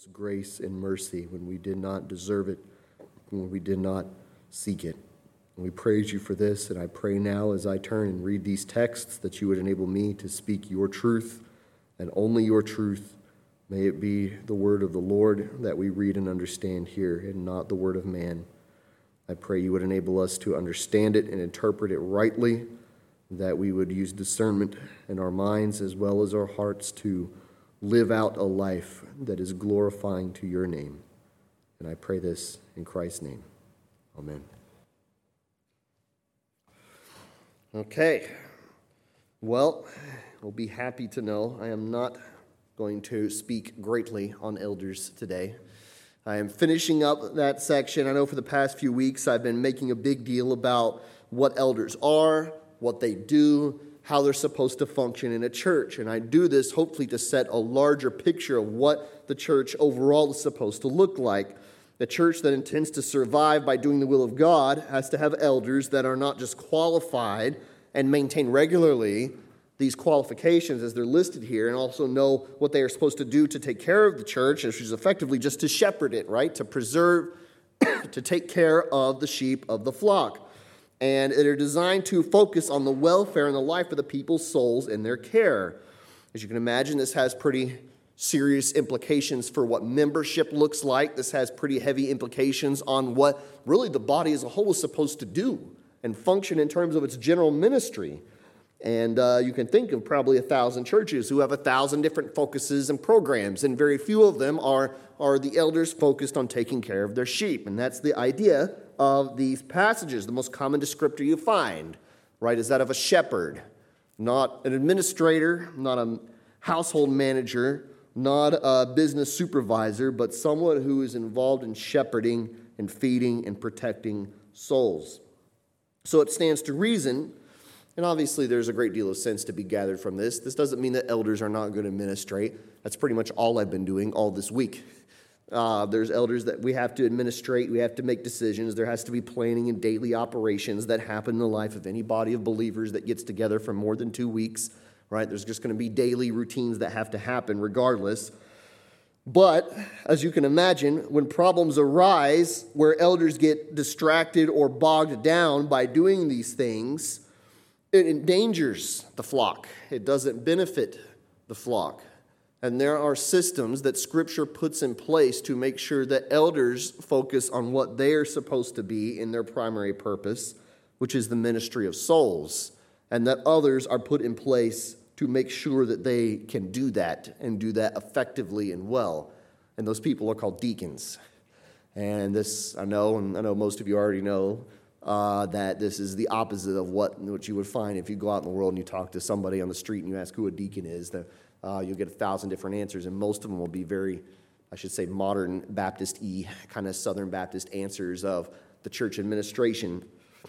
us grace and mercy when we did not deserve it, when we did not seek it. And we praise you for this, and I pray now as I turn and read these texts that you would enable me to speak your truth, and only your truth. May it be the word of the Lord that we read and understand here, and not the word of man. I pray you would enable us to understand it and interpret it rightly, that we would use discernment in our minds as well as our hearts to live out a life that is glorifying to your name. And I pray this in Christ's name. Amen. Okay. Well, we'll be happy to know I am not going to speak greatly on elders today. I am finishing up that section. I know for the past few weeks I've been making a big deal about what elders are, what they do, how they're supposed to function in a church. And I do this hopefully to set a larger picture of what the church overall is supposed to look like. The church that intends to survive by doing the will of God has to have elders that are not just qualified and maintain regularly these qualifications as they're listed here, and also know what they are supposed to do to take care of the church, which is effectively just to shepherd it, right? To preserve, to take care of the sheep of the flock. And they're designed to focus on the welfare and the life of the people's souls in their care. As you can imagine, this has pretty serious implications for what membership looks like. This has pretty heavy implications on what really the body as a whole is supposed to do and function in terms of its general ministry. And you can think of probably 1,000 churches who have 1,000 different focuses and programs, and very few of them are the elders focused on taking care of their sheep. And that's the idea of these passages. The most common descriptor you find, right, is that of a shepherd, not an administrator, not a household manager, not a business supervisor, but someone who is involved in shepherding and feeding and protecting souls. So it stands to reason, and obviously there's a great deal of sense to be gathered from this. This doesn't mean that elders are not going to administrate. That's pretty much all I've been doing all this week. There's elders that we have to administrate, we have to make decisions, there has to be planning and daily operations that happen in the life of any body of believers that gets together for more than 2 weeks, right? There's just going to be daily routines that have to happen regardless. But, as you can imagine, when problems arise where elders get distracted or bogged down by doing these things, it endangers the flock. It doesn't benefit the flock. And there are systems that Scripture puts in place to make sure that elders focus on what they are supposed to be in their primary purpose, which is the ministry of souls, and that others are put in place to make sure that they can do that and do that effectively and well. And those people are called deacons. And this, I know most of you already know, that this is the opposite of what you would find if you go out in the world and you talk to somebody on the street and you ask who a deacon is. You'll get 1,000 different answers, and most of them will be very, I should say, modern Baptist-y, kind of Southern Baptist answers of the church administration.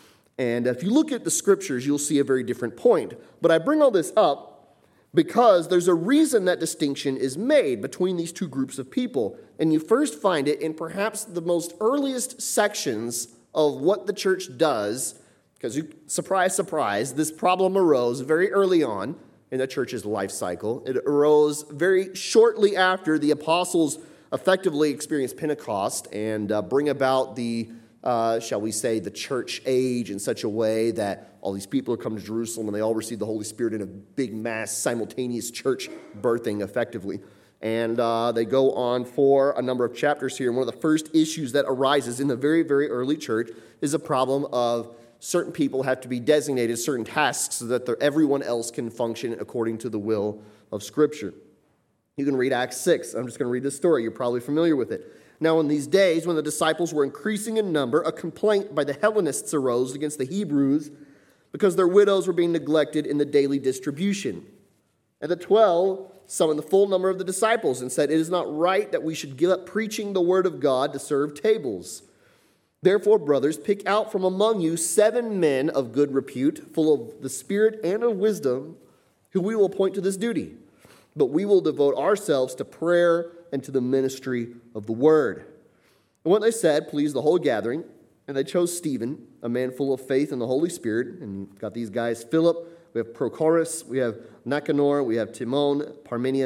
And if you look at the Scriptures, you'll see a very different point. But I bring all this up because there's a reason that distinction is made between these two groups of people. And you first find it in perhaps the most earliest sections of what the church does, because surprise, surprise, this problem arose very early on in the church's life cycle. It arose very shortly after the apostles effectively experienced Pentecost and bring about the, shall we say, the church age in such a way that all these people are coming to Jerusalem and they all receive the Holy Spirit in a big mass simultaneous church birthing effectively. And they go on for a number of chapters here. And one of the first issues that arises in the very, very early church is a problem of certain people have to be designated certain tasks so that everyone else can function according to the will of Scripture. You can read Acts 6. I'm just going to read this story. You're probably familiar with it. Now, in these days, when the disciples were increasing in number, a complaint by the Hellenists arose against the Hebrews because their widows were being neglected in the daily distribution. And the 12 summoned the full number of the disciples and said, "It is not right that we should give up preaching the word of God to serve tables. Therefore, brothers, pick out from among you 7 men of good repute, full of the Spirit and of wisdom, who we will appoint to this duty. But we will devote ourselves to prayer and to the ministry of the word." And what they said pleased the whole gathering, and they chose Stephen, a man full of faith and the Holy Spirit. And you've got these guys, Philip, we have Prochorus, we have Nicanor, we have Timon, Parmenius,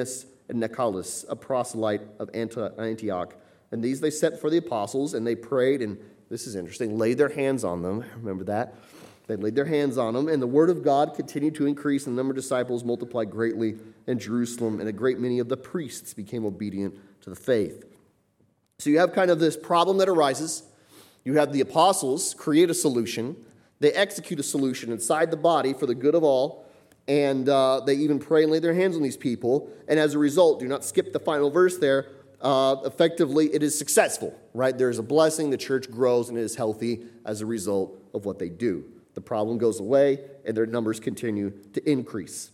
and Nicholas, a proselyte of Antioch. And these they set before the apostles, and they prayed, and this is interesting, laid their hands on them. Remember that? They laid their hands on them, and the word of God continued to increase, and the number of disciples multiplied greatly in Jerusalem, and a great many of the priests became obedient to the faith. So you have kind of this problem that arises. You have the apostles create a solution. They execute a solution inside the body for the good of all, and they even pray and lay their hands on these people. And as a result, do not skip the final verse there, effectively it is successful, right? There's a blessing, the church grows, and it is healthy as a result of what they do. The problem goes away, and their numbers continue to increase.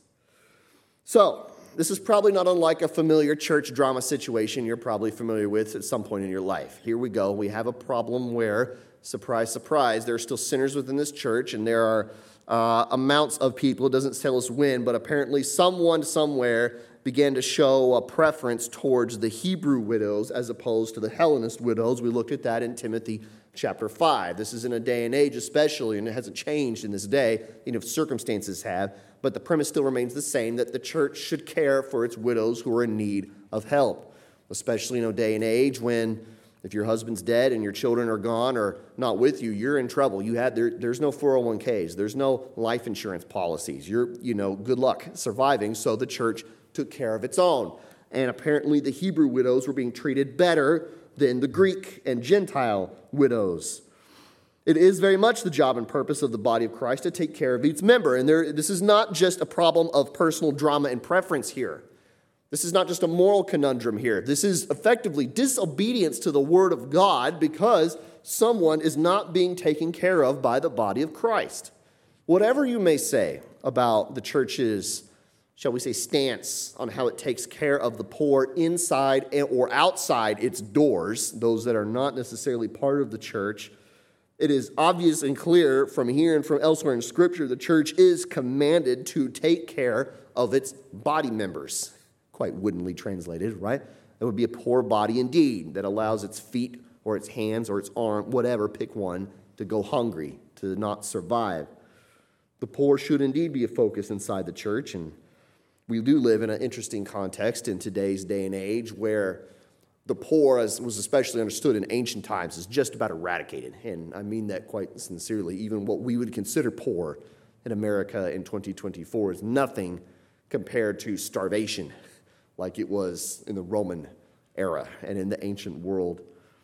So, this is probably not unlike a familiar church drama situation you're probably familiar with at some point in your life. Here we go. We have a problem where, surprise, surprise, there are still sinners within this church, and there are amounts of people. It doesn't tell us when, but apparently someone somewhere began to show a preference towards the Hebrew widows as opposed to the Hellenist widows. We looked at that in Timothy chapter 5. This is in a day and age especially, and it hasn't changed in this day, even if circumstances have. But the premise still remains the same, that the church should care for its widows who are in need of help, especially in a day and age when if your husband's dead and your children are gone or not with you, you're in trouble. There's no 401ks. There's no life insurance policies. Good luck surviving. So the church took care of its own. And apparently the Hebrew widows were being treated better than the Greek and Gentile widows. It is very much the job and purpose of the body of Christ to take care of each member. And this is not just a problem of personal drama and preference here. This is not just a moral conundrum here. This is effectively disobedience to the word of God because someone is not being taken care of by the body of Christ. Whatever you may say about the church's, shall we say, stance on how it takes care of the poor inside or outside its doors, those that are not necessarily part of the church, it is obvious and clear from here and from elsewhere in Scripture, the church is commanded to take care of its body members. Quite woodenly translated, right? It would be a poor body indeed that allows its feet or its hands or its arm, whatever, pick one, to go hungry, to not survive. The poor should indeed be a focus inside the church, and we do live in an interesting context in today's day and age where the poor, as was especially understood in ancient times, is just about eradicated. And I mean that quite sincerely. Even what we would consider poor in America in 2024 is nothing compared to starvation like it was in the Roman era and in the ancient world.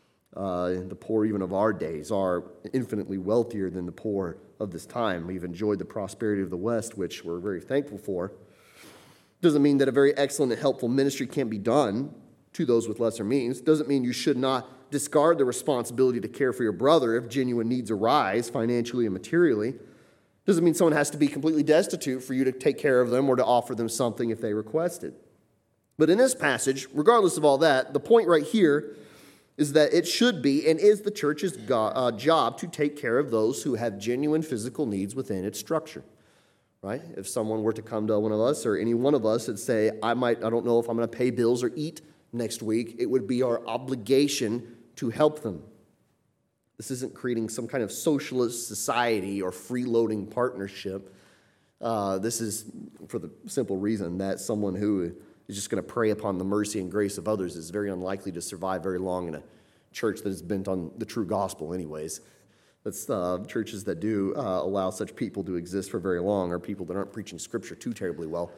The poor even of our days are infinitely wealthier than the poor of this time. We've enjoyed the prosperity of the West, which we're very thankful for. Doesn't mean that a very excellent and helpful ministry can't be done to those with lesser means. Doesn't mean you should not discard the responsibility to care for your brother if genuine needs arise financially and materially. Doesn't mean someone has to be completely destitute for you to take care of them or to offer them something if they request it. But in this passage, regardless of all that, the point right here is that it should be and is the church's job to take care of those who have genuine physical needs within its structure. Right? If someone were to come to one of us or any one of us and say, I don't know if I'm going to pay bills or eat next week, it would be our obligation to help them. This isn't creating some kind of socialist society or freeloading partnership. This is for the simple reason that someone who is just going to prey upon the mercy and grace of others is very unlikely to survive very long in a church that is bent on the true gospel anyways. That's churches that do allow such people to exist for very long are people that aren't preaching Scripture too terribly well.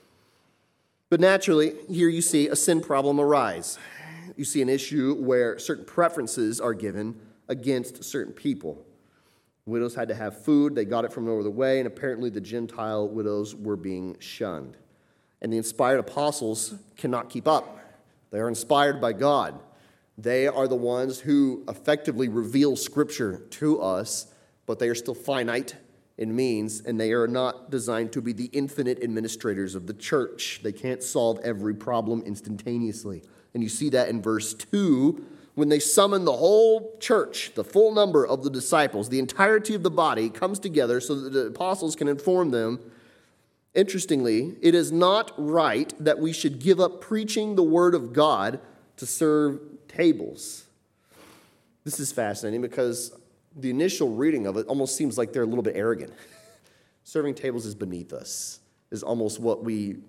But naturally, here you see a sin problem arise. You see an issue where certain preferences are given against certain people. Widows had to have food. They got it from over the way, and apparently the Gentile widows were being shunned. And the inspired apostles cannot keep up. They are inspired by God. They are the ones who effectively reveal Scripture to us, but they are still finite in means, and they are not designed to be the infinite administrators of the church. They can't solve every problem instantaneously. And you see that in verse 2, when they summon the whole church, the full number of the disciples, the entirety of the body comes together so that the apostles can inform them. Interestingly, it is not right that we should give up preaching the word of God to serve tables. This is fascinating because the initial reading of it almost seems like they're a little bit arrogant. Serving tables is beneath us, is almost what we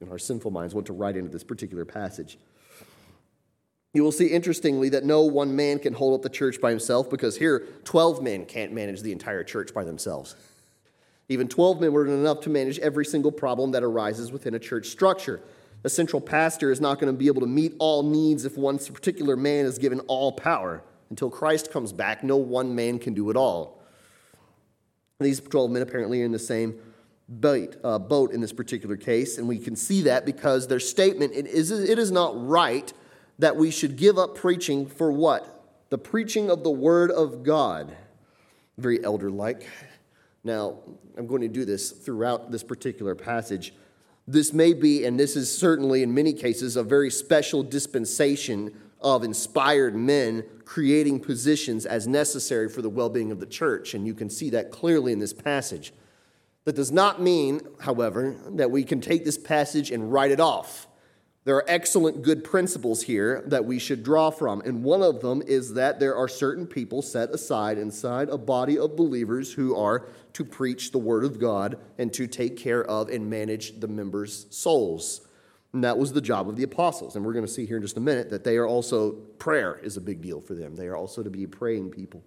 and our sinful minds want to write into this particular passage. You will see, interestingly, that no one man can hold up the church by himself, because here, 12 men can't manage the entire church by themselves. Even 12 men weren't enough to manage every single problem that arises within a church structure. A central pastor is not going to be able to meet all needs if one particular man is given all power. Until Christ comes back, no one man can do it all. These 12 men apparently are in the same boat in this particular case, and we can see that because their statement, it is not right that we should give up preaching for what? The preaching of the Word of God. Very elder-like. Now, I'm going to do this throughout this particular passage. This may be, and this is certainly in many cases, a very special dispensation of inspired men creating positions as necessary for the well-being of the church, and you can see that clearly in this passage. That does not mean, however, that we can take this passage and write it off. There are excellent good principles here that we should draw from, and one of them is that there are certain people set aside inside a body of believers who are to preach the Word of God and to take care of and manage the members' souls. And that was the job of the apostles, and we're going to see here in just a minute that they are also, prayer is a big deal for them. They are also to be praying people.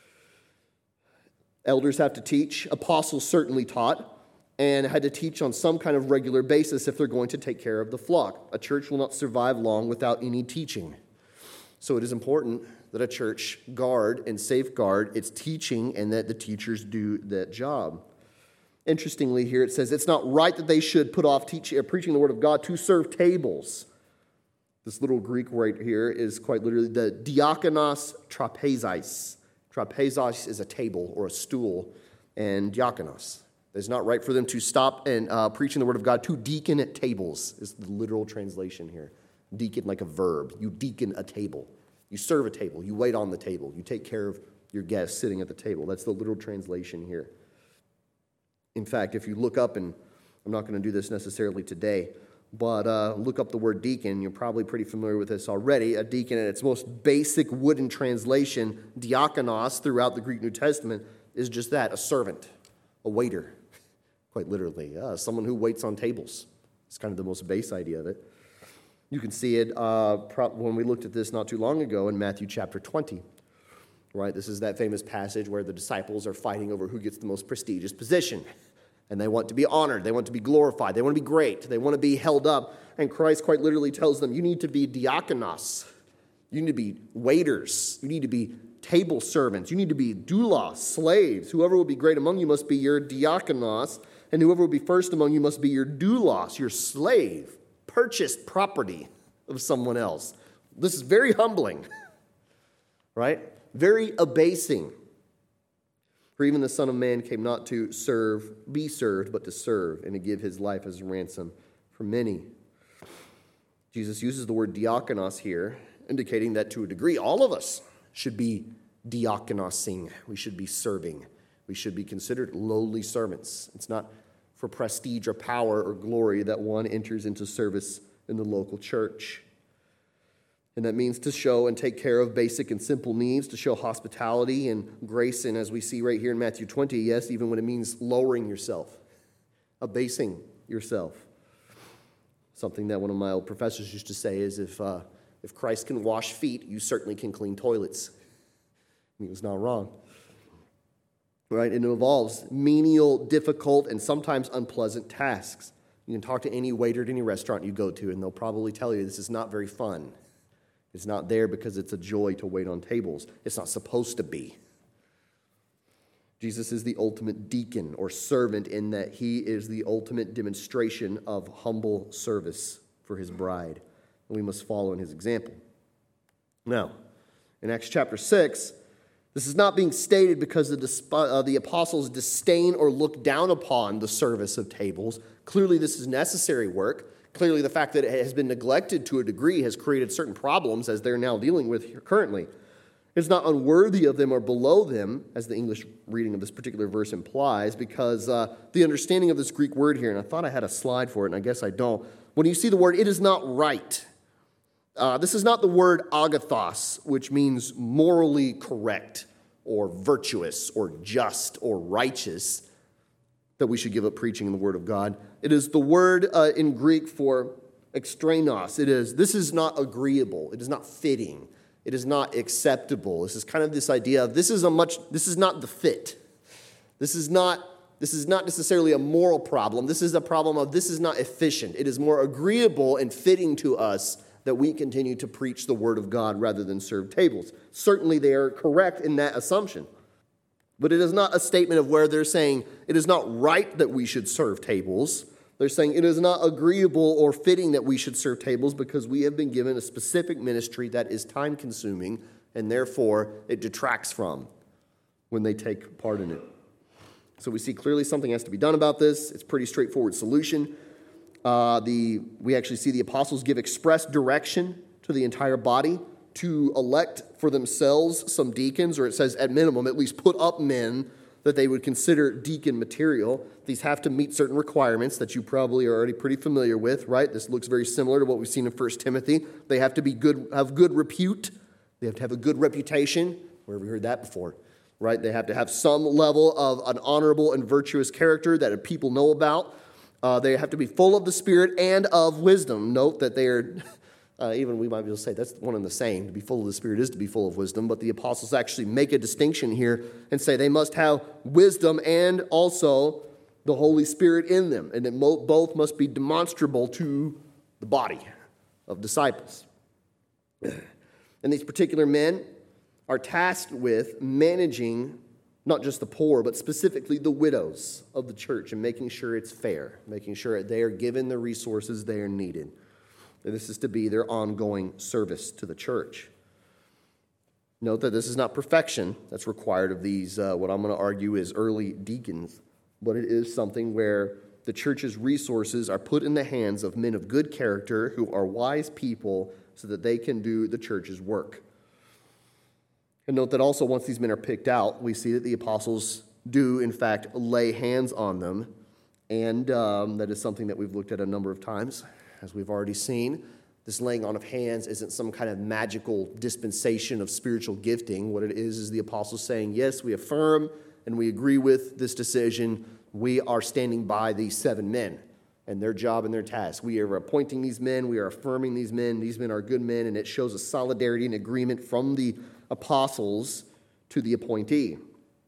Elders have to teach. Apostles certainly taught and had to teach on some kind of regular basis if they're going to take care of the flock. A church will not survive long without any teaching. So it is important that a church guard and safeguard its teaching and that the teachers do that job. Interestingly here it says it's not right that they should put off preaching the Word of God to serve tables. This little Greek word here is quite literally the diakonos trapezis. Trapezis is a table or a stool, and diakonos. It's not right for them to stop and preaching the Word of God to deacon at tables is the literal translation here. Deacon like a verb. You deacon a table. You serve a table. You wait on the table. You take care of your guests sitting at the table. That's the literal translation here. In fact, if you look up, and I'm not going to do this necessarily today, but look up the word deacon. You're probably pretty familiar with this already. A deacon, in its most basic wooden translation, diakonos, throughout the Greek New Testament, is just that, a servant, a waiter. Quite literally, someone who waits on tables. It's kind of the most base idea of it. You can see it when we looked at this not too long ago in Matthew chapter 20. Right, this is that famous passage where the disciples are fighting over who gets the most prestigious position. And they want to be honored. They want to be glorified. They want to be great. They want to be held up. And Christ quite literally tells them, you need to be diakonos. You need to be waiters. You need to be table servants. You need to be doulos, slaves. Whoever will be great among you must be your diakonos. And whoever will be first among you must be your doulos, your slave, purchased property of someone else. This is very humbling, right? Very abasing. For even the Son of Man came not to be served, but to serve, and to give his life as a ransom for many. Jesus uses the word diakonos here, indicating that to a degree, all of us should be diakonosing. We should be serving. We should be considered lowly servants. It's not for prestige or power or glory that one enters into service in the local church. And that means to show and take care of basic and simple needs, to show hospitality and grace. And as we see right here in Matthew 20, yes, even when it means lowering yourself, abasing yourself. Something that one of my old professors used to say is if Christ can wash feet, you certainly can clean toilets. He was not wrong. Right? It involves menial, difficult, and sometimes unpleasant tasks. You can talk to any waiter at any restaurant you go to, and they'll probably tell you this is not very fun. It's not there because it's a joy to wait on tables. It's not supposed to be. Jesus is the ultimate deacon or servant in that he is the ultimate demonstration of humble service for his bride. And we must follow in his example. Now, in Acts chapter 6, this is not being stated because the apostles disdain or look down upon the service of tables. Clearly, this is necessary work. Clearly, the fact that it has been neglected to a degree has created certain problems as they're now dealing with here currently. It's not unworthy of them or below them, as the English reading of this particular verse implies, because the understanding of this Greek word here, and I thought I had a slide for it, and I guess I don't. When you see the word, it is not right. This is not the word agathos, which means morally correct or virtuous or just or righteous. that we should give up preaching the word of God. It is the word in Greek for extranos. This is not agreeable. It is not fitting. It is not acceptable. This is kind of this idea of this is not the fit. This is not necessarily a moral problem. This is a problem of this is not efficient. It is more agreeable and fitting to us that we continue to preach the word of God rather than serve tables. Certainly they are correct in that assumption. But it is not a statement of where they're saying it is not right that we should serve tables. They're saying it is not agreeable or fitting that we should serve tables because we have been given a specific ministry that is time-consuming and therefore it detracts from when they take part in it. So we see clearly something has to be done about this. It's a pretty straightforward solution. We actually see the apostles give express direction to the entire body to elect for themselves some deacons, or it says at minimum, at least put up men that they would consider deacon material. These have to meet certain requirements that you probably are already pretty familiar with, right? This looks very similar to what we've seen in 1 Timothy. They have to be have good repute. They have to have a good reputation. Where have we heard that before? Right? They have to have some level of an honorable and virtuous character that people know about. They have to be full of the Spirit and of wisdom. Note that they are... even we might be able to say that's one and the same. To be full of the Spirit is to be full of wisdom. But the apostles actually make a distinction here and say they must have wisdom and also the Holy Spirit in them. And that both must be demonstrable to the body of disciples. And these particular men are tasked with managing not just the poor, but specifically the widows of the church and making sure it's fair, making sure they are given the resources they are needed. This is to be their ongoing service to the church. Note that this is not perfection that's required of these, what I'm going to argue is early deacons, but it is something where the church's resources are put in the hands of men of good character who are wise people so that they can do the church's work. And note that also once these men are picked out, we see that the apostles do, in fact, lay hands on them, and that is something that we've looked at a number of times. As we've already seen, this laying on of hands isn't some kind of magical dispensation of spiritual gifting. What it is the apostles saying, yes, we affirm and we agree with this decision. We are standing by these 7 men and their job and their task. We are appointing these men. We are affirming these men. These men are good men, and it shows a solidarity and agreement from the apostles to the appointee,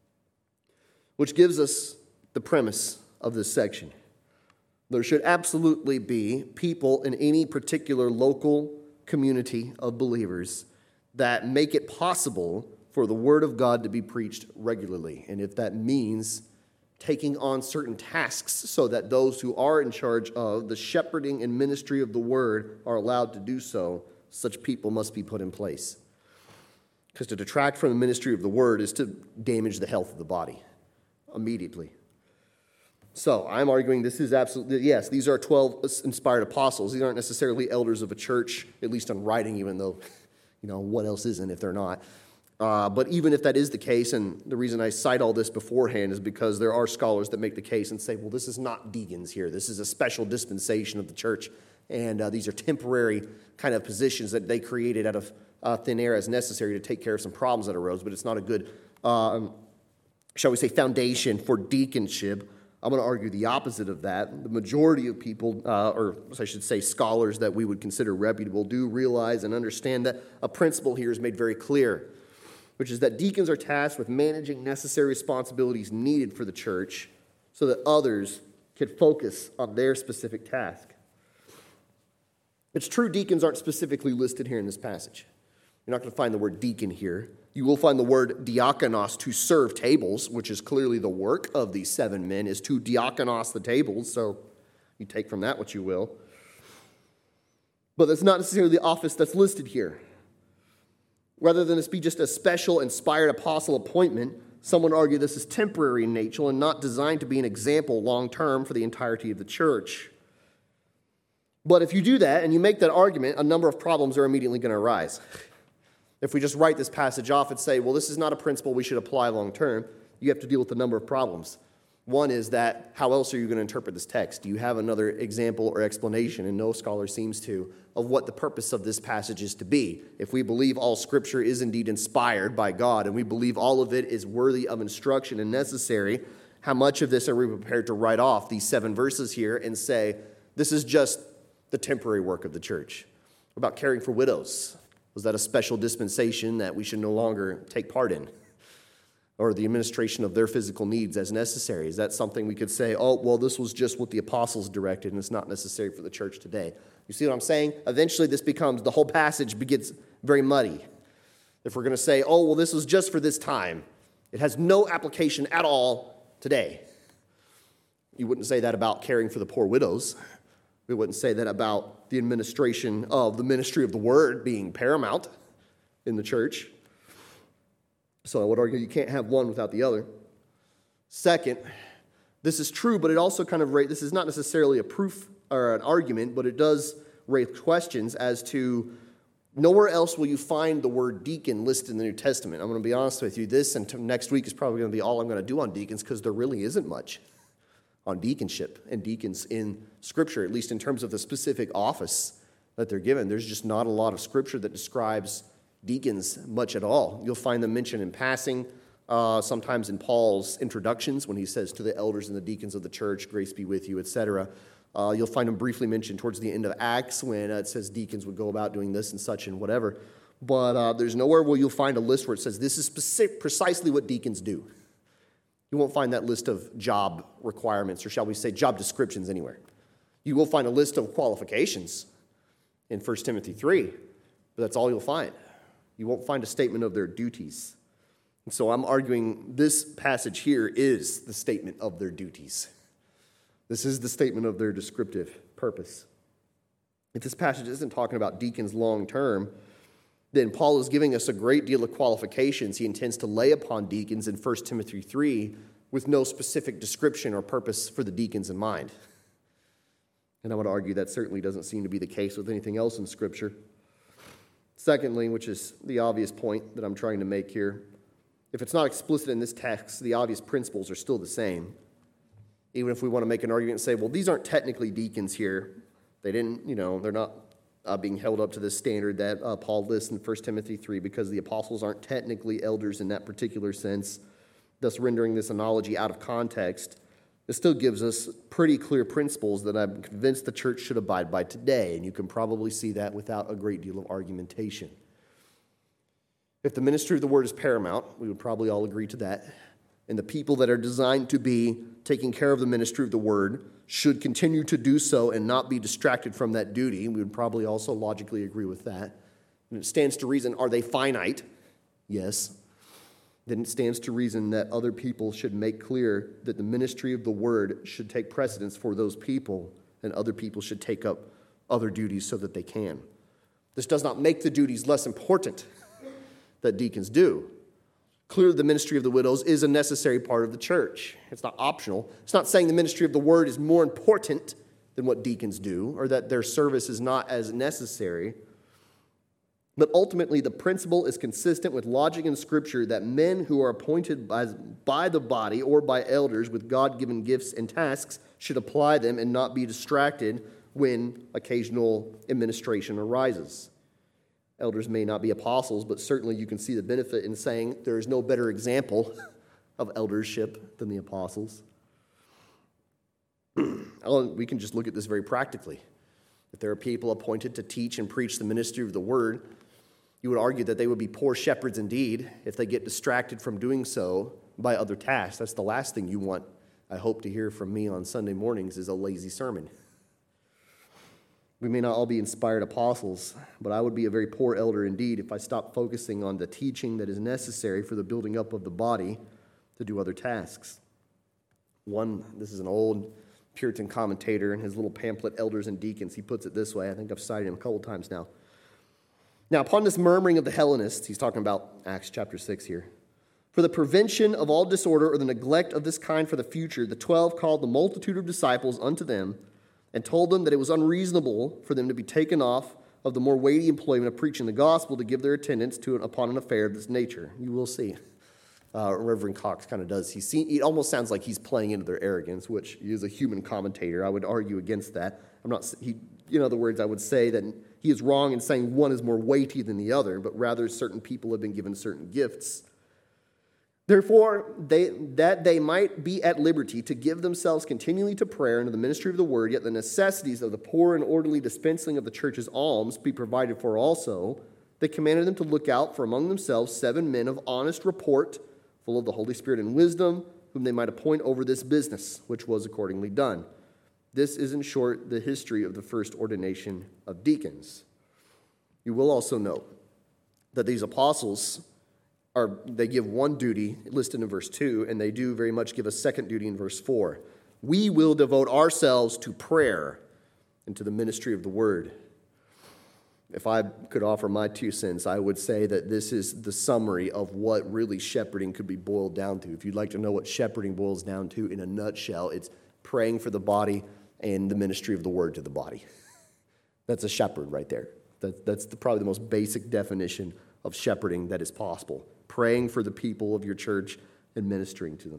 which gives us the premise of this section. There should absolutely be people in any particular local community of believers that make it possible for the Word of God to be preached regularly. And if that means taking on certain tasks so that those who are in charge of the shepherding and ministry of the Word are allowed to do so, such people must be put in place. Because to detract from the ministry of the Word is to damage the health of the body immediately. So I'm arguing this is absolutely, yes, these are 12 inspired apostles. These aren't necessarily elders of a church, at least on writing, even though, what else isn't if they're not. But even if that is the case, and the reason I cite all this beforehand is because there are scholars that make the case and say, well, this is not deacons here. This is a special dispensation of the church. And these are temporary kind of positions that they created out of thin air as necessary to take care of some problems that arose. But it's not a good, shall we say, foundation for deaconship. I'm going to argue the opposite of that. The majority of people, or I should say scholars that we would consider reputable, do realize and understand that a principle here is made very clear, which is that deacons are tasked with managing necessary responsibilities needed for the church so that others can focus on their specific task. It's true deacons aren't specifically listed here in this passage. You're not going to find the word deacon here. You will find the word diakonos, to serve tables, which is clearly the work of these 7 men, is to diakonos the tables, so you take from that what you will. But that's not necessarily the office that's listed here. Rather than this be just a special inspired apostle appointment, some would argue this is temporary in nature and not designed to be an example long-term for the entirety of the church. But if you do that and you make that argument, a number of problems are immediately going to arise. If we just write this passage off and say, well, this is not a principle we should apply long term, you have to deal with a number of problems. One is that, how else are you going to interpret this text? Do you have another example or explanation? And no scholar seems to, of what the purpose of this passage is to be. If we believe all Scripture is indeed inspired by God, and we believe all of it is worthy of instruction and necessary, How much of this are we prepared to write off, these 7 verses here, and say, this is just the temporary work of the church? What about caring for widows? Was that a special dispensation that we should no longer take part in? Or the administration of their physical needs as necessary? Is that something we could say, oh, well, this was just what the apostles directed, and it's not necessary for the church today? You see what I'm saying? Eventually this becomes, the whole passage gets very muddy. If we're going to say, oh, well, this was just for this time, it has no application at all today. You wouldn't say that about caring for the poor widows. We wouldn't say that about the administration of the ministry of the word being paramount in the church. So I would argue you can't have one without the other. Second, this is true, but it also this is not necessarily a proof or an argument, but it does raise questions as to nowhere else will you find the word deacon listed in the New Testament. I'm going to be honest with you. This and next week is probably going to be all I'm going to do on deacons, because there really isn't much on deaconship and deacons in Scripture, at least in terms of the specific office that they're given. There's just not a lot of Scripture that describes deacons much at all. You'll find them mentioned in passing, sometimes in Paul's introductions when he says to the elders and the deacons of the church, grace be with you, etc. You'll find them briefly mentioned towards the end of Acts when it says deacons would go about doing this and such and whatever. But there's nowhere where you'll find a list where it says this is precisely what deacons do. You won't find that list of job requirements, or shall we say job descriptions, anywhere. You will find a list of qualifications in 1 Timothy 3, but that's all you'll find. You won't find a statement of their duties. And so I'm arguing this passage here is the statement of their duties. This is the statement of their descriptive purpose. If this passage isn't talking about deacons long term, then Paul is giving us a great deal of qualifications he intends to lay upon deacons in 1 Timothy 3 with no specific description or purpose for the deacons in mind. And I would argue that certainly doesn't seem to be the case with anything else in Scripture. Secondly, which is the obvious point that I'm trying to make here, if it's not explicit in this text, the obvious principles are still the same. Even if we want to make an argument and say, well, these aren't technically deacons here. They didn't, they're not being held up to the standard that Paul lists in 1 Timothy 3 because the apostles aren't technically elders in that particular sense, thus rendering this analogy out of context. It still gives us pretty clear principles that I'm convinced the church should abide by today, and you can probably see that without a great deal of argumentation. If the ministry of the word is paramount, we would probably all agree to that, and the people that are designed to be taking care of the ministry of the word should continue to do so and not be distracted from that duty. We would probably also logically agree with that. And it stands to reason, are they finite? Yes. Then it stands to reason that other people should make clear that the ministry of the word should take precedence for those people, and other people should take up other duties so that they can. This does not make the duties less important that deacons do. Clearly, the ministry of the widows is a necessary part of the church. It's not optional. It's not saying the ministry of the word is more important than what deacons do, or that their service is not as necessary. But ultimately, the principle is consistent with logic in Scripture that men who are appointed by the body or by elders with God-given gifts and tasks should apply them and not be distracted when occasional administration arises. Elders may not be apostles, but certainly you can see the benefit in saying there is no better example of eldership than the apostles. We can just look at this very practically. If there are people appointed to teach and preach the ministry of the word, you would argue that they would be poor shepherds indeed if they get distracted from doing so by other tasks. That's the last thing you want, I hope, to hear from me on Sunday mornings is a lazy sermon. We may not all be inspired apostles, but I would be a very poor elder indeed if I stopped focusing on the teaching that is necessary for the building up of the body to do other tasks. This is an old Puritan commentator in his little pamphlet, Elders and Deacons. He puts it this way. I think I've cited him a couple times now. Now, upon this murmuring of the Hellenists, he's talking about Acts chapter 6 here, for the prevention of all disorder or the neglect of this kind for the future, the 12 called the multitude of disciples unto them and told them that it was unreasonable for them to be taken off of the more weighty employment of preaching the gospel to give their attendance upon an affair of this nature. You will see. Reverend Cox kind of does. He almost sounds like he's playing into their arrogance, which he is a human commentator. I would argue against that. In other words, I would say that he is wrong in saying one is more weighty than the other, but rather certain people have been given certain gifts. Therefore, that they might be at liberty to give themselves continually to prayer and to the ministry of the word, yet the necessities of the poor and orderly dispensing of the church's alms be provided for also, they commanded them to look out for among themselves 7 men of honest report, full of the Holy Spirit and wisdom, whom they might appoint over this business, which was accordingly done. This is, in short, the history of the first ordination of deacons. You will also note that these apostles they give one duty listed in verse 2, and they do very much give a second duty in verse 4. We will devote ourselves to prayer and to the ministry of the word. If I could offer my 2 cents, I would say that this is the summary of what really shepherding could be boiled down to. If you'd like to know what shepherding boils down to in a nutshell, it's praying for the body and the ministry of the word to the body. That's a shepherd right there. That's probably the most basic definition of shepherding that is possible. Praying for the people of your church and ministering to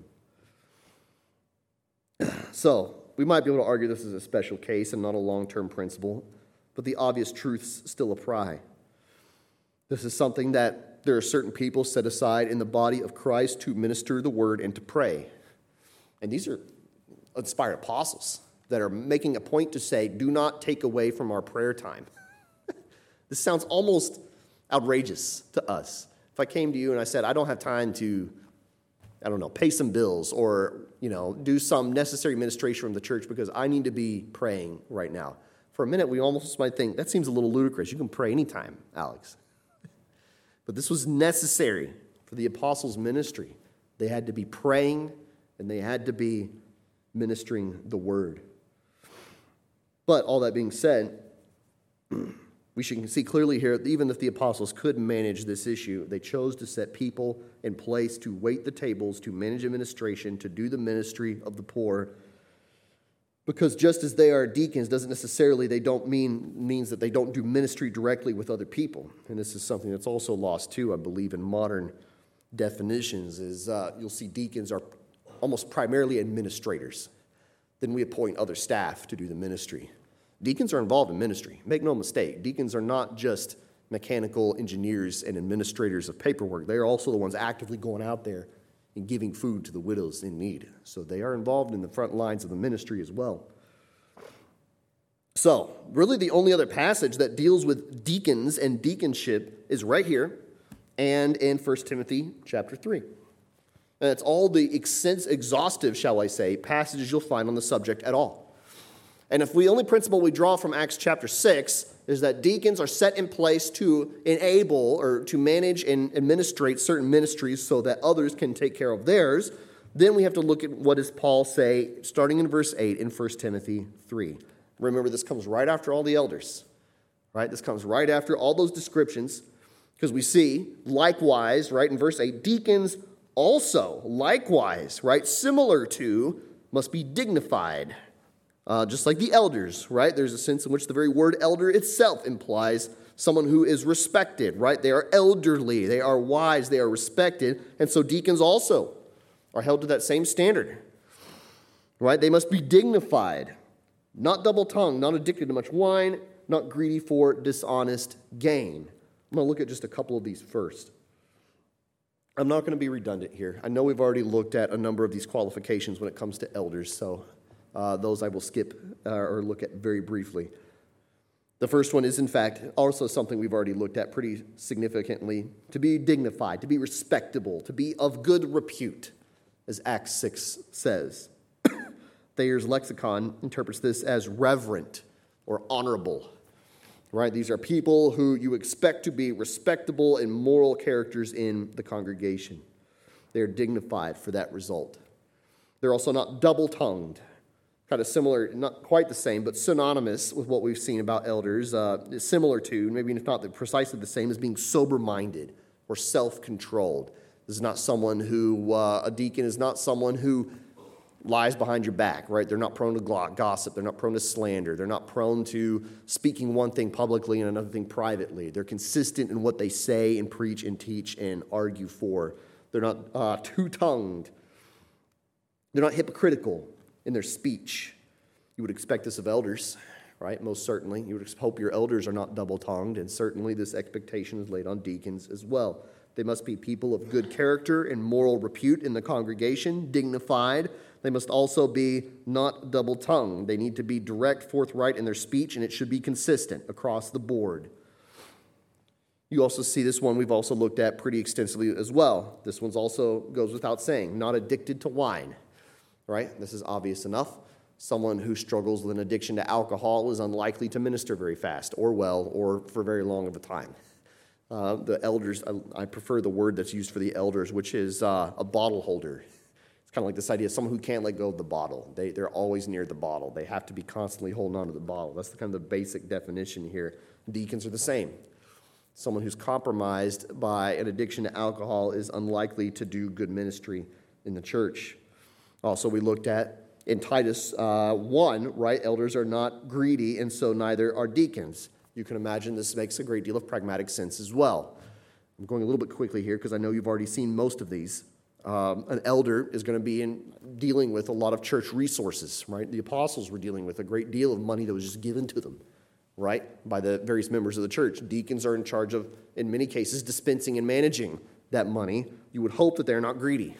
them. So, we might be able to argue this is a special case and not a long-term principle, but the obvious truths still apply. This is something that there are certain people set aside in the body of Christ to minister the word and to pray. And these are inspired apostles that are making a point to say, do not take away from our prayer time. This sounds almost outrageous to us. If I came to you and I said, I don't have time to, pay some bills or, do some necessary administration from the church because I need to be praying right now. For a minute, we almost might think, that seems a little ludicrous. You can pray anytime, Alex. But this was necessary for the apostles' ministry. They had to be praying and they had to be ministering the word. But all that being said, we should see clearly here, even if the apostles could manage this issue, they chose to set people in place to wait the tables, to manage administration, to do the ministry of the poor. Because just as they are deacons, doesn't necessarily means that they don't do ministry directly with other people. And this is something that's also lost too, I believe, in modern definitions. Is you'll see deacons are almost primarily administrators. Then we appoint other staff to do the ministry. Deacons are involved in ministry. Make no mistake, deacons are not just mechanical engineers and administrators of paperwork. They are also the ones actively going out there and giving food to the widows in need. So they are involved in the front lines of the ministry as well. So, really the only other passage that deals with deacons and deaconship is right here and in 1 Timothy chapter 3. And it's all the exhaustive, shall I say, passages you'll find on the subject at all. And if the only principle we draw from Acts chapter 6 is that deacons are set in place to enable or to manage and administrate certain ministries so that others can take care of theirs, then we have to look at what does Paul say starting in verse 8 in 1 Timothy 3. Remember, this comes right after all the elders, right? This comes right after all those descriptions because we see, likewise, right, in verse 8, deacons also, likewise, right, similar to, must be dignified. Just like the elders, right? There's a sense in which the very word elder itself implies someone who is respected, right? They are elderly, they are wise, they are respected. And so deacons also are held to that same standard, right? They must be dignified, not double-tongued, not addicted to much wine, not greedy for dishonest gain. I'm going to look at just a couple of these first. I'm not going to be redundant here. I know we've already looked at a number of these qualifications when it comes to elders, so those I will skip or look at very briefly. The first one is, in fact, also something we've already looked at pretty significantly. To be dignified, to be respectable, to be of good repute, as Acts 6 says. Thayer's lexicon interprets this as reverent or honorable. Right? These are people who you expect to be respectable and moral characters in the congregation. They are dignified for that result. They're also not double-tongued. Kind of similar, not quite the same, but synonymous with what we've seen about elders. Similar to, maybe not precisely the same, as being sober-minded or self-controlled. This is not someone who, a deacon is not someone who lies behind your back, right? They're not prone to gossip. They're not prone to slander. They're not prone to speaking one thing publicly and another thing privately. They're consistent in what they say and preach and teach and argue for. They're not two-tongued. They're not hypocritical in their speech. You would expect this of elders, right? Most certainly. You would hope your elders are not double-tongued, and certainly this expectation is laid on deacons as well. They must be people of good character and moral repute in the congregation, dignified. They must also be not double-tongued. They need to be direct, forthright in their speech, and it should be consistent across the board. You also see this one we've also looked at pretty extensively as well. This one's also goes without saying, not addicted to wine, right? This is obvious enough. Someone who struggles with an addiction to alcohol is unlikely to minister very fast or well or for very long of a time. The elders, I prefer the word that's used for the elders, which is a bottle holder. It's kind of like this idea of someone who can't let go of the bottle. They're always near the bottle. They have to be constantly holding on to the bottle. That's kind of the basic definition here. Deacons are the same. Someone who's compromised by an addiction to alcohol is unlikely to do good ministry in the church. Also, we looked at in Titus 1, right, elders are not greedy, and so neither are deacons. You can imagine this makes a great deal of pragmatic sense as well. I'm going a little bit quickly here because I know you've already seen most of these. An elder is going to be dealing with a lot of church resources, right? The apostles were dealing with a great deal of money that was just given to them, right, by the various members of the church. Deacons are in charge of, in many cases, dispensing and managing that money. You would hope that they're not greedy.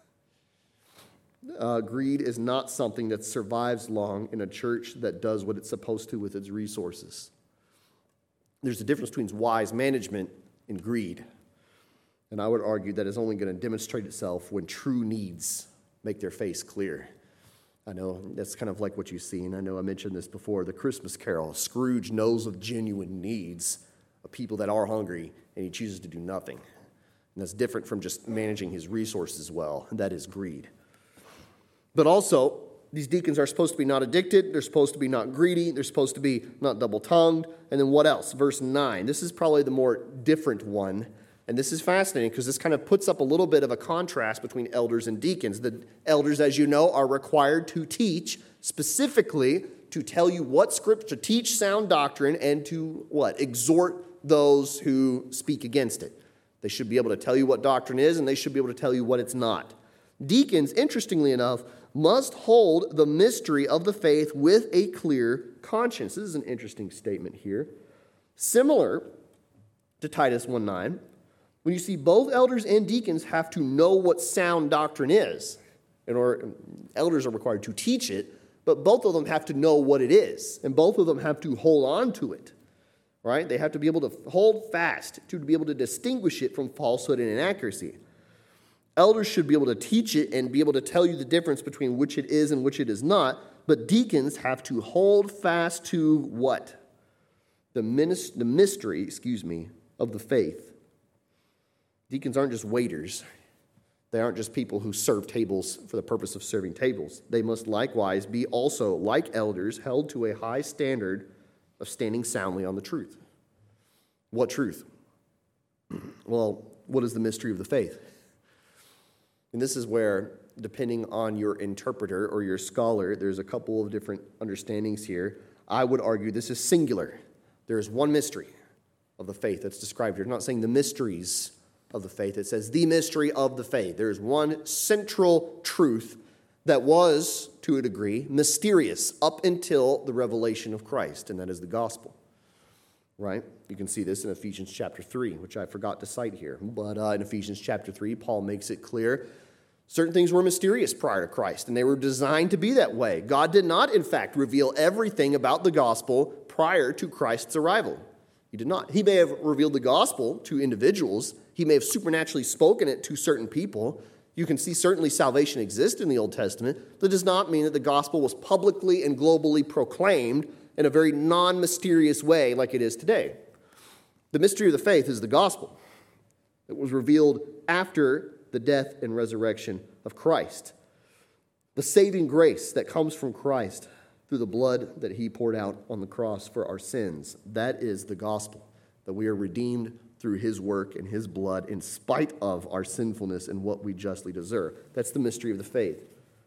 Greed is not something that survives long in a church that does what it's supposed to with its resources. There's a difference between wise management and greed. And I would argue that is only going to demonstrate itself when true needs make their face clear. I know that's kind of like what you've seen. I know I mentioned this before, the Christmas Carol. Scrooge knows of genuine needs of people that are hungry, and he chooses to do nothing. And that's different from just managing his resources well. That is greed. But also, these deacons are supposed to be not addicted. They're supposed to be not greedy. They're supposed to be not double-tongued. And then what else? Verse 9. This is probably the more different one. And this is fascinating because this kind of puts up a little bit of a contrast between elders and deacons. The elders, as you know, are required to teach, specifically to tell you what scripture, to teach sound doctrine, and to what? Exhort those who speak against it. They should be able to tell you what doctrine is, and they should be able to tell you what it's not. Deacons, interestingly enough, must hold the mystery of the faith with a clear conscience. This is an interesting statement here. Similar to Titus 1:9, when you see both elders and deacons have to know what sound doctrine is. Elders are required to teach it, but both of them have to know what it is, and both of them have to hold on to it. Right? They have to be able to hold fast to be able to distinguish it from falsehood and inaccuracy. Elders should be able to teach it and be able to tell you the difference between which it is and which it is not, but deacons have to hold fast to what? The mystery, of the faith. Deacons aren't just waiters. They aren't just people who serve tables for the purpose of serving tables. They must likewise be also, like elders, held to a high standard of standing soundly on the truth. What truth? Well, what is the mystery of the faith? And this is where, depending on your interpreter or your scholar, there's a couple of different understandings here. I would argue this is singular. There is one mystery of the faith that's described here. It's not saying the mysteries of the faith. It says the mystery of the faith. There is one central truth that was, to a degree, mysterious up until the revelation of Christ, and that is the gospel. Right? You can see this in Ephesians chapter 3, which I forgot to cite here. But in Ephesians chapter 3, Paul makes it clear certain things were mysterious prior to Christ, and they were designed to be that way. God did not, in fact, reveal everything about the gospel prior to Christ's arrival. He did not. He may have revealed the gospel to individuals. He may have supernaturally spoken it to certain people. You can see certainly salvation exists in the Old Testament. That does not mean that the gospel was publicly and globally proclaimed in a very non-mysterious way like it is today. The mystery of the faith is the gospel. It was revealed after the death and resurrection of Christ. The saving grace that comes from Christ through the blood that he poured out on the cross for our sins. That is the gospel, that we are redeemed through his work and his blood in spite of our sinfulness and what we justly deserve. That's the mystery of the faith.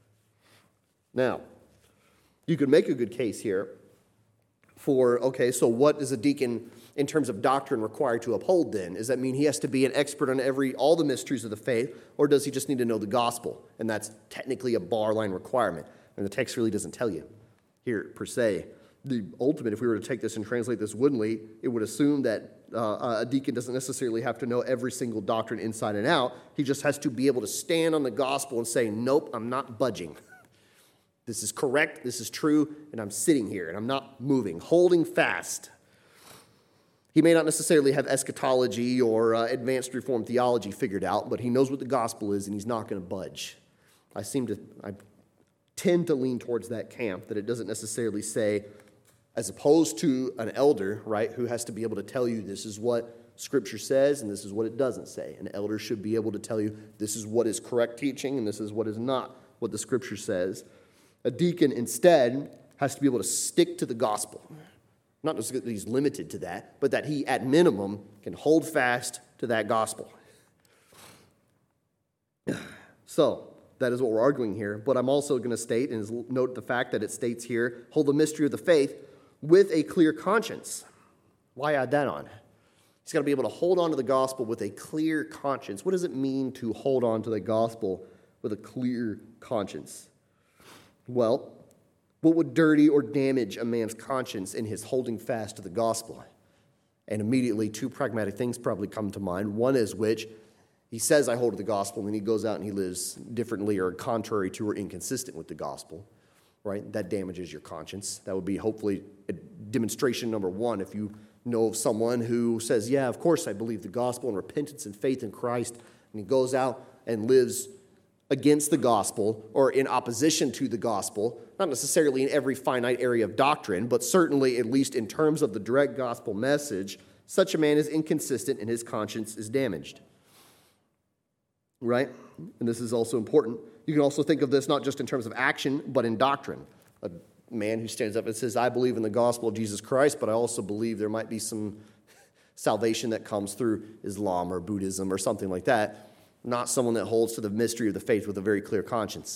Now, you could make a good case here for, okay, so what is a deacon in terms of doctrine required to uphold then? Does that mean he has to be an expert on all the mysteries of the faith, or does he just need to know the gospel? And that's technically a bar line requirement, and the text really doesn't tell you here per se. the ultimate, if we were to take this and translate this woodenly, it would assume that a deacon doesn't necessarily have to know every single doctrine inside and out. He just has to be able to stand on the gospel and say, nope, I'm not budging. This is correct, this is true, and I'm sitting here, and I'm not moving, holding fast. He may not necessarily have eschatology or advanced Reformed theology figured out, but he knows what the gospel is, and he's not going to budge. I tend to lean towards that camp, that it doesn't necessarily say, as opposed to an elder, right, who has to be able to tell you this is what Scripture says and this is what it doesn't say. An elder should be able to tell you this is what is correct teaching and this is what is not what the Scripture says. A deacon instead has to be able to stick to the gospel. Not just that he's limited to that, but that he, at minimum, can hold fast to that gospel. So, that is what we're arguing here. But I'm also going to state, and note the fact that it states here, hold the mystery of the faith with a clear conscience. Why add that on? He's got to be able to hold on to the gospel with a clear conscience. What does it mean to hold on to the gospel with a clear conscience? Well, what would dirty or damage a man's conscience in his holding fast to the gospel? And immediately, two pragmatic things probably come to mind. One is which he says, I hold to the gospel, and he goes out and he lives differently or contrary to or inconsistent with the gospel, right? That damages your conscience. That would be hopefully a demonstration number one. If you know of someone who says, yeah, of course I believe the gospel and repentance and faith in Christ, and he goes out and lives against the gospel or in opposition to the gospel, not necessarily in every finite area of doctrine, but certainly at least in terms of the direct gospel message, such a man is inconsistent and his conscience is damaged. Right? And this is also important. You can also think of this not just in terms of action, but in doctrine. A man who stands up and says, I believe in the gospel of Jesus Christ, but I also believe there might be some salvation that comes through Islam or Buddhism or something like that. Not someone that holds to the mystery of the faith with a very clear conscience.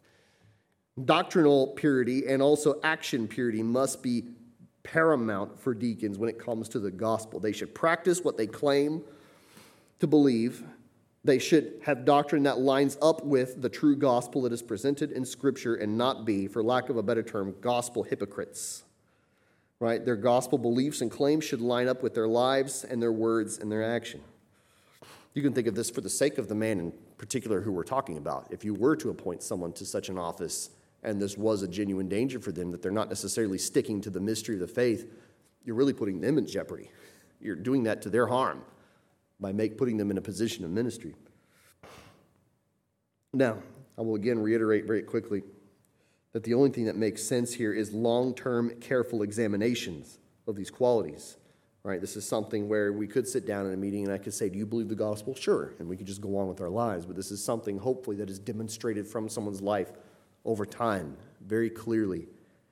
Doctrinal purity and also action purity must be paramount for deacons when it comes to the gospel. They should practice what they claim to believe. They should have doctrine that lines up with the true gospel that is presented in Scripture and not be, for lack of a better term, gospel hypocrites. Right? Their gospel beliefs and claims should line up with their lives and their words and their action. You can think of this for the sake of the man in particular who we're talking about. If you were to appoint someone to such an office and this was a genuine danger for them, that they're not necessarily sticking to the mystery of the faith, you're really putting them in jeopardy. You're doing that to their harm by putting them in a position of ministry. Now, I will again reiterate very quickly that the only thing that makes sense here is long-term, careful examinations of these qualities. Right? This is something where we could sit down in a meeting and I could say, do you believe the gospel? Sure. And we could just go on with our lives. But this is something, hopefully, that is demonstrated from someone's life over time, very clearly.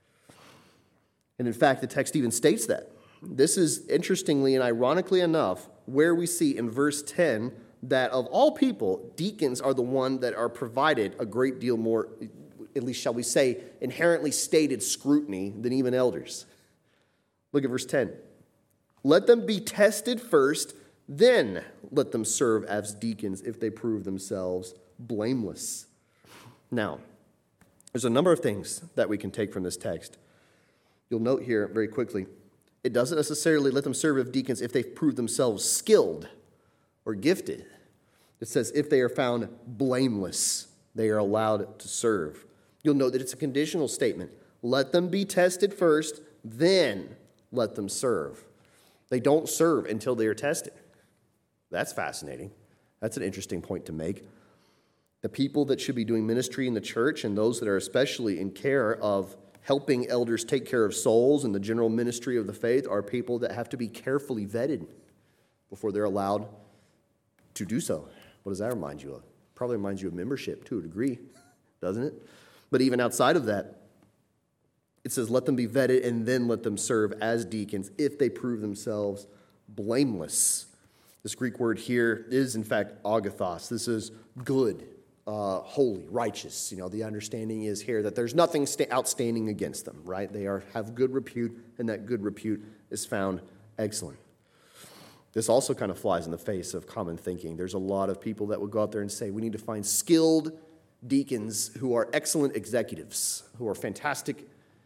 And in fact, the text even states that. This is, interestingly and ironically enough, where we see in verse 10 that of all people, deacons are the one that are provided a great deal more, at least shall we say, inherently stated scrutiny than even elders. Look at verse 10. Let them be tested first, then let them serve as deacons if they prove themselves blameless. Now, there's a number of things that we can take from this text. You'll note here very quickly, it doesn't necessarily let them serve as deacons if they prove themselves skilled or gifted. It says if they are found blameless, they are allowed to serve. You'll note that it's a conditional statement. Let them be tested first, then let them serve. They don't serve until they are tested. That's fascinating. That's an interesting point to make. The people that should be doing ministry in the church and those that are especially in care of helping elders take care of souls and the general ministry of the faith are people that have to be carefully vetted before they're allowed to do so. What does that remind you of? Probably reminds you of membership to a degree, doesn't it? But even outside of that, it says, let them be vetted and then let them serve as deacons if they prove themselves blameless. This Greek word here is, in fact, agathos. This is good, holy, righteous. The understanding is here that there's nothing outstanding against them, right? They have good repute, and that good repute is found excellent. This also kind of flies in the face of common thinking. There's a lot of people that would go out there and say, we need to find skilled deacons who are excellent executives, who are fantastic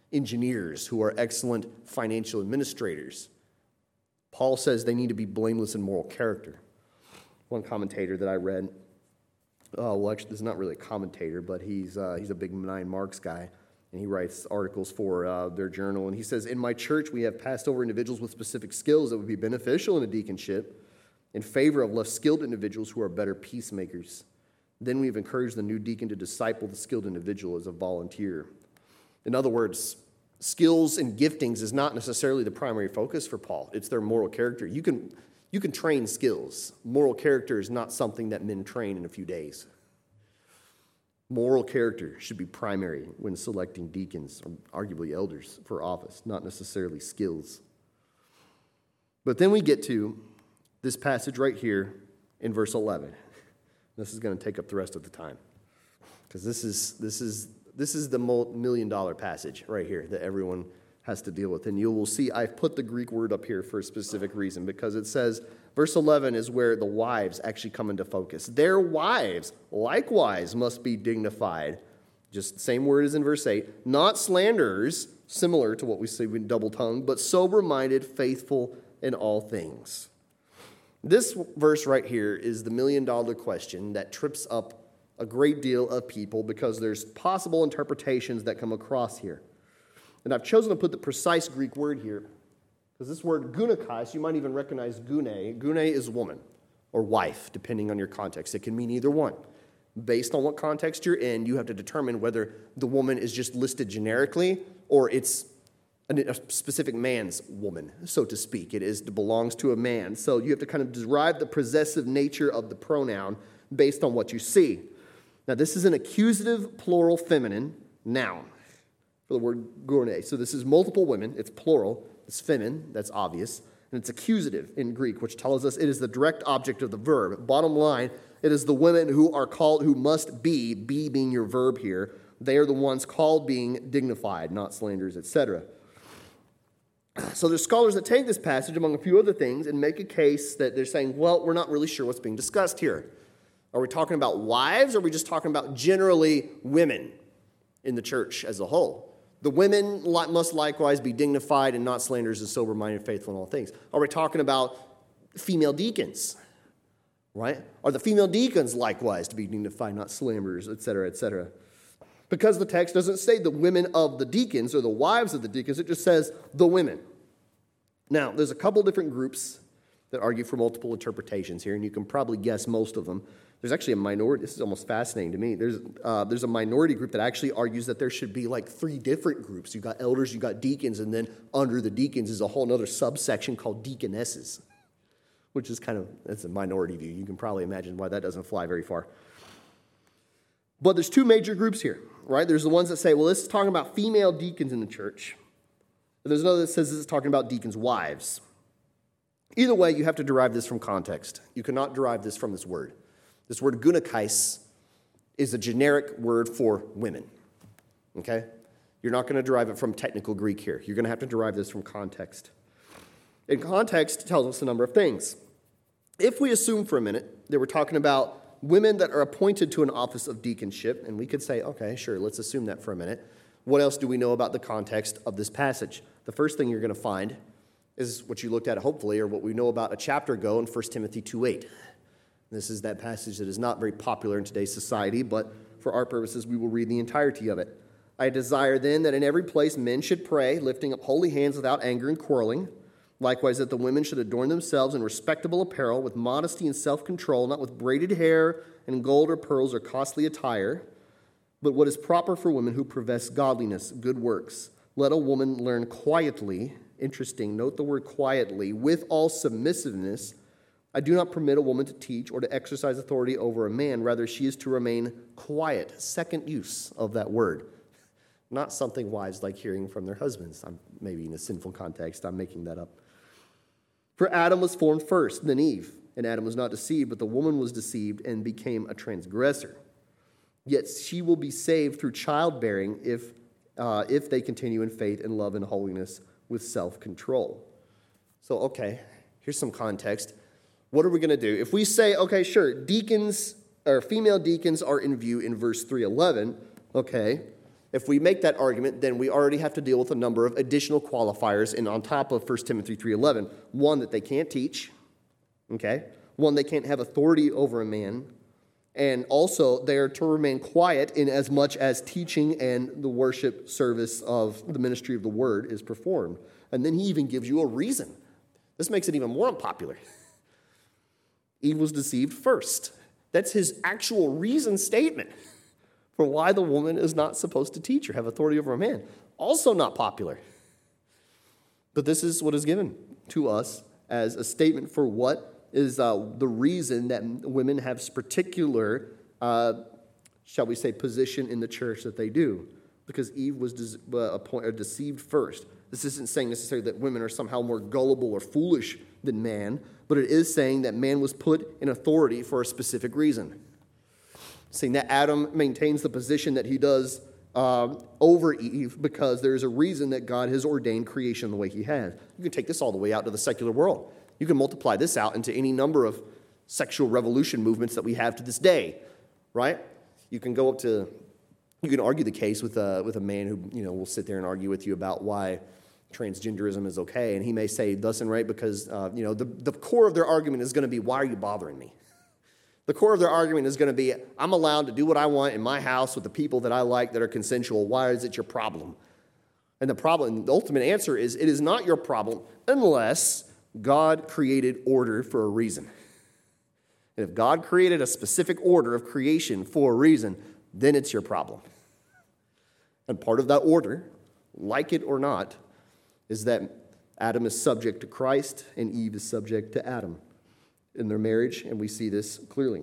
engineers, who are excellent financial administrators. Paul says they need to be blameless in moral character. One commentator that I read, actually, this is not really a commentator, but he's a big 9 Marks guy, and he writes articles for their journal, and he says, in my church, we have passed over individuals with specific skills that would be beneficial in a deaconship in favor of less skilled individuals who are better peacemakers. Then we've encouraged the new deacon to disciple the skilled individual as a volunteer. In other words, skills and giftings is not necessarily the primary focus for Paul. It's their moral character. You can train skills. Moral character is not something that men train in a few days. Moral character should be primary when selecting deacons, or arguably elders, for office, not necessarily skills. But then we get to this passage right here in verse 11. This is going to take up the rest of the time, because this is the $1 million passage right here that everyone has to deal with. And you will see I've put the Greek word up here for a specific reason, because it says, verse 11 is where the wives actually come into focus. Their wives likewise must be dignified. Just the same word as in verse 8. Not slanderers, similar to what we see in double-tongued, but sober-minded, faithful in all things. This verse right here is the $1 million question that trips up a great deal of people, because there's possible interpretations that come across here. And I've chosen to put the precise Greek word here, because this word gunakais, you might even recognize gune. Gune is woman or wife, depending on your context. It can mean either one. Based on what context you're in, you have to determine whether the woman is just listed generically or it's a specific man's woman, so to speak. It belongs to a man. So you have to kind of derive the possessive nature of the pronoun based on what you see. Now, this is an accusative plural feminine noun for the word gune. So this is multiple women. It's plural. It's feminine. That's obvious. And it's accusative in Greek, which tells us it is the direct object of the verb. Bottom line, it is the women who are called, who must be being your verb here. They are the ones called being dignified, not slanderers, etc. So there's scholars that take this passage, among a few other things, and make a case that they're saying, well, we're not really sure what's being discussed here. Are we talking about wives, or are we just talking about generally women in the church as a whole? The women must likewise be dignified and not slanderers and sober-minded, faithful in all things. Are we talking about female deacons, right? Are the female deacons likewise to be dignified, not slanderers, etc., etc.? Because the text doesn't say the women of the deacons or the wives of the deacons, it just says the women. Now, there's a couple different groups that argue for multiple interpretations here, and you can probably guess most of them. There's actually a minority. This is almost fascinating to me. There's a minority group that actually argues that there should be like 3 different groups. You've got elders, you've got deacons, and then under the deacons is a whole other subsection called deaconesses, which is that's a minority view. You can probably imagine why that doesn't fly very far. But there's 2 major groups here, right? There's the ones that say, well, this is talking about female deacons in the church. And there's another that says this is talking about deacons' wives. Either way, you have to derive this from context. You cannot derive this from this word. This word gunakais is a generic word for women, okay? You're not going to derive it from technical Greek here. You're going to have to derive this from context. And context tells us a number of things. If we assume for a minute that we're talking about women that are appointed to an office of deaconship, and we could say, okay, sure, let's assume that for a minute. What else do we know about the context of this passage? The first thing you're going to find is what you looked at, hopefully, or what we know about a chapter ago in 1 Timothy 2:8. This is that passage that is not very popular in today's society, but for our purposes, we will read the entirety of it. I desire then that in every place men should pray, lifting up holy hands without anger and quarreling. Likewise, that the women should adorn themselves in respectable apparel, with modesty and self-control, not with braided hair and gold or pearls or costly attire, but what is proper for women who profess godliness, good works. Let a woman learn quietly, interesting, note the word quietly, with all submissiveness. I do not permit a woman to teach or to exercise authority over a man. Rather, she is to remain quiet. Second use of that word. Not something wives like hearing from their husbands. Maybe in a sinful context, I'm making that up. For Adam was formed first, then Eve. And Adam was not deceived, but the woman was deceived and became a transgressor. Yet she will be saved through childbearing if they continue in faith and love and holiness with self-control. So, okay, here's some context. What are we going to do? If we say, okay, sure, deacons or female deacons are in view in verse 3:11, okay, If we make that argument, then we already have to deal with a number of additional qualifiers and on top of 1 Timothy 3:11. One, that they can't teach, okay? One, they can't have authority over a man. And also, they are to remain quiet in as much as teaching and the worship service of the ministry of the word is performed. And then he even gives you a reason. This makes it even more unpopular. Eve was deceived first. That's his actual reason statement for why the woman is not supposed to teach or have authority over a man. Also not popular. But this is what is given to us as a statement for what is the reason that women have this particular, shall we say, position in the church that they do. Because Eve was deceived first. This isn't saying necessarily that women are somehow more gullible or foolish than man, but it is saying that man was put in authority for a specific reason. Saying that Adam maintains the position that he does over Eve because there is a reason that God has ordained creation the way he has. You can take this all the way out to the secular world. You can multiply this out into any number of sexual revolution movements that we have to this day, right? You can go up to, you can argue the case with a man who, will sit there and argue with you about why transgenderism is okay, and he may say, thus and right, because, the core of their argument is going to be, why are you bothering me? The core of their argument is going to be, I'm allowed to do what I want in my house with the people that I like that are consensual. Why is it your problem? And the ultimate answer is, it is not your problem unless God created order for a reason. And if God created a specific order of creation for a reason, then it's your problem. And part of that order, like it or not, is that Adam is subject to Christ and Eve is subject to Adam in their marriage, and we see this clearly.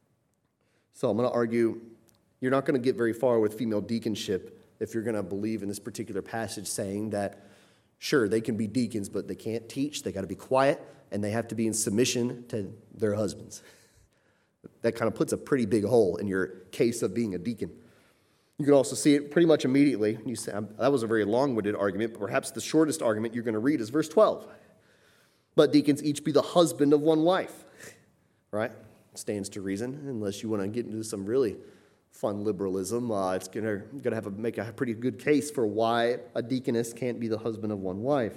So I'm going to argue you're not going to get very far with female deaconship if you're going to believe in this particular passage saying that sure, they can be deacons, but they can't teach. They got to be quiet, and they have to be in submission to their husbands. That kind of puts a pretty big hole in your case of being a deacon. You can also see it pretty much immediately. You say, that was a very long-winded argument, but perhaps the shortest argument you're going to read is verse 12. But deacons each be the husband of one wife. Right? Stands to reason, unless you want to get into some really fun liberalism. It's going to have to make a pretty good case for why a deaconess can't be the husband of one wife.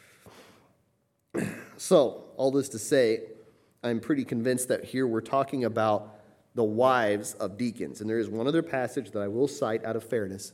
So, all this to say, I'm pretty convinced that here we're talking about the wives of deacons. And there is one other passage that I will cite out of fairness.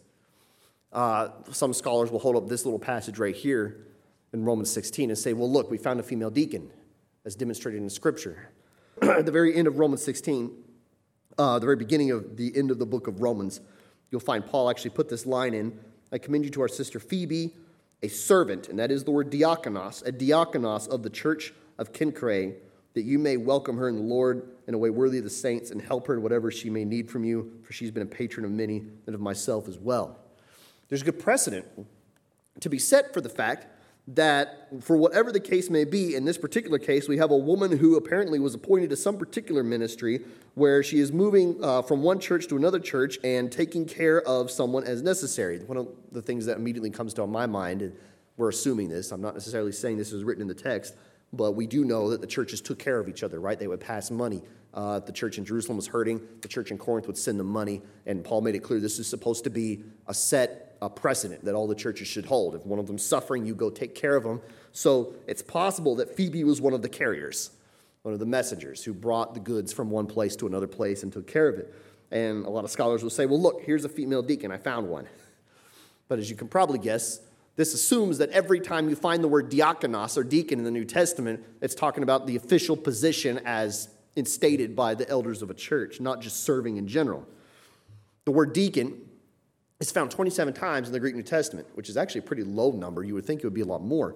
Some scholars will hold up this little passage right here in Romans 16 and say, well, look, we found a female deacon as demonstrated in Scripture. At the very end of Romans 16, the very beginning of the end of the book of Romans, you'll find Paul actually put this line in, I commend you to our sister Phoebe, a servant, and that is the word diakonos, a diakonos of the church of Cenchreae, that you may welcome her in the Lord in a way worthy of the saints and help her in whatever she may need from you, for she's been a patron of many and of myself as well. There's good precedent to be set for the fact that for whatever the case may be, in this particular case, we have a woman who apparently was appointed to some particular ministry where she is moving from one church to another church and taking care of someone as necessary. One of the things that immediately comes to my mind, and we're assuming this, I'm not necessarily saying this is written in the text, but we do know that the churches took care of each other, right? They would pass money. If the church in Jerusalem was hurting, the church in Corinth would send them money, and Paul made it clear this is supposed to be a precedent that all the churches should hold. If one of them's suffering, you go take care of them. So it's possible that Phoebe was one of the carriers, one of the messengers who brought the goods from one place to another place and took care of it. And a lot of scholars will say, well, look, here's a female deacon. I found one. But as you can probably guess, this assumes that every time you find the word diakonos or deacon in the New Testament, it's talking about the official position as instated by the elders of a church, not just serving in general. The word deacon is found 27 times in the Greek New Testament, which is actually a pretty low number. You would think it would be a lot more.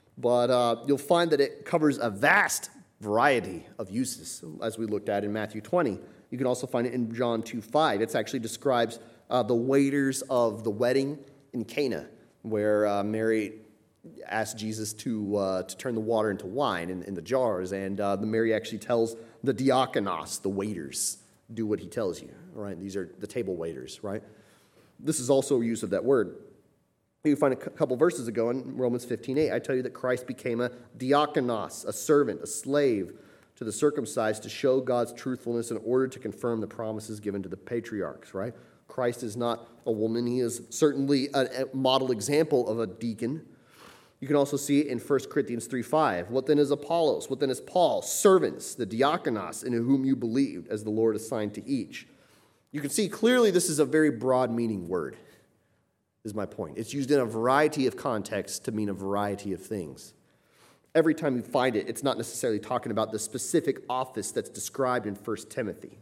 But you'll find that it covers a vast variety of uses, as we looked at in Matthew 20. You can also find it in John 2:5. It actually describes the waiters of the wedding in Cana, where Mary asked Jesus to turn the water into wine in the jars. And Mary actually tells the diakonos, the waiters, do what he tells you. Right? These are the table waiters, right? This is also a use of that word. You find a couple verses ago in Romans 15:8, I tell you that Christ became a diakonos, a servant, a slave to the circumcised to show God's truthfulness in order to confirm the promises given to the patriarchs, right? Christ is not a woman. He is certainly a model example of a deacon. You can also see it in 1 Corinthians 3:5. What then is Apollos? What then is Paul? Servants, the diakonos, in whom you believed, as the Lord assigned to each. You can see clearly this is a very broad meaning word, is my point. It's used in a variety of contexts to mean a variety of things. Every time you find it, it's not necessarily talking about the specific office that's described in 1 Timothy.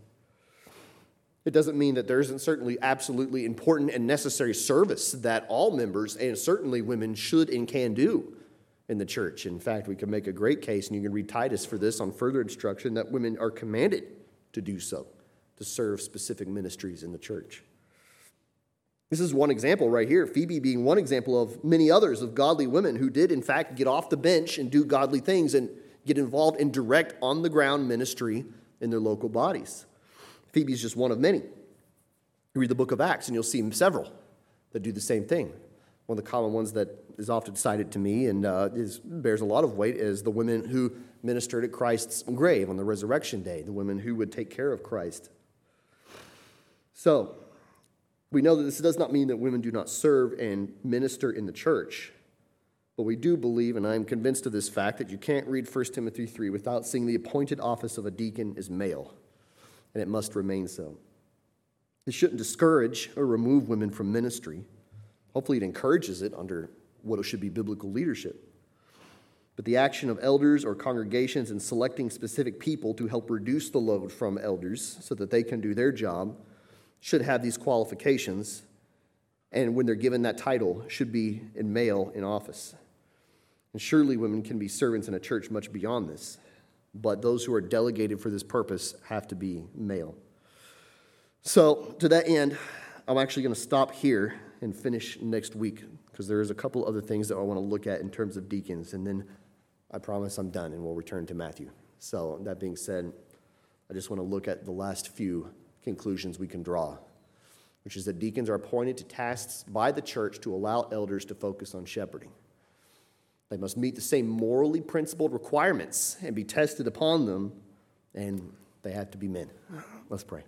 It doesn't mean that there isn't certainly absolutely important and necessary service that all members, and certainly women, should and can do in the church. In fact, we can make a great case, and you can read Titus for this on further instruction, that women are commanded to do so, to serve specific ministries in the church. This is one example right here, Phoebe being one example of many others of godly women who did, in fact, get off the bench and do godly things and get involved in direct, on-the-ground ministry in their local bodies. Phoebe is just one of many. You read the book of Acts, and you'll see several that do the same thing. One of the common ones that is often cited to me and bears a lot of weight is the women who ministered at Christ's grave on the resurrection day, the women who would take care of Christ. So, we know that this does not mean that women do not serve and minister in the church, but we do believe, and I am convinced of this fact, that you can't read 1 Timothy 3 without seeing the appointed office of a deacon is male, and it must remain so. It shouldn't discourage or remove women from ministry. Hopefully it encourages it under what should be biblical leadership. But the action of elders or congregations in selecting specific people to help reduce the load from elders so that they can do their job should have these qualifications, and when they're given that title, should be in male in office. And surely women can be servants in a church much beyond this, but those who are delegated for this purpose have to be male. So, to that end, I'm actually going to stop here and finish next week, because there is a couple other things that I want to look at in terms of deacons, and then I promise I'm done, and we'll return to Matthew. So, that being said, I just want to look at the last few conclusions we can draw, which is that deacons are appointed to tasks by the church to allow elders to focus on shepherding. They must meet the same morally principled requirements and be tested upon them, and they have to be men. Let's pray.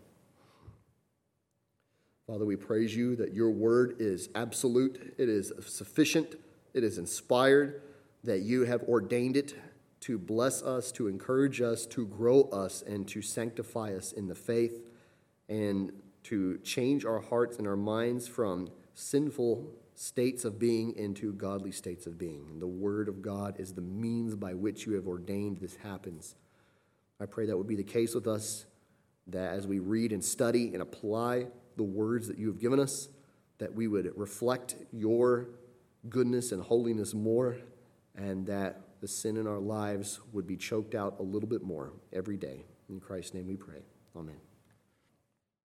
Father, we praise you that your word is absolute, it is sufficient, it is inspired, that you have ordained it to bless us, to encourage us, to grow us, and to sanctify us in the faith, and to change our hearts and our minds from sinful states of being into godly states of being. And the word of God is the means by which you have ordained this happens. I pray that would be the case with us, that as we read and study and apply the words that you have given us, that we would reflect your goodness and holiness more, and that the sin in our lives would be choked out a little bit more every day. In Christ's name we pray. Amen.